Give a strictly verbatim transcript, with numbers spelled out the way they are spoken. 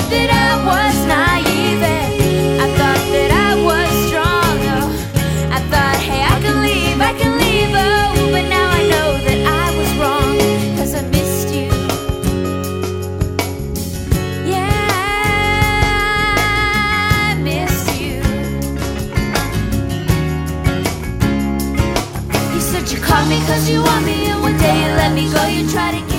thought that I was naive, and I thought that I was strong. Oh, I thought, hey, I can leave, I can leave, oh, but now I know that I was wrong, 'cause I missed you. Yeah, I missed you. You said you called me 'cause you want me, and one day you let me go. You tried to